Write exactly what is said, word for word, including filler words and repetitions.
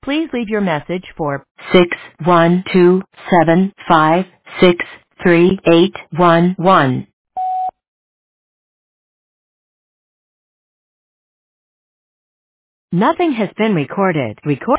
Please leave your message for six one two seven five six three eight one one. Nothing has been recorded. Record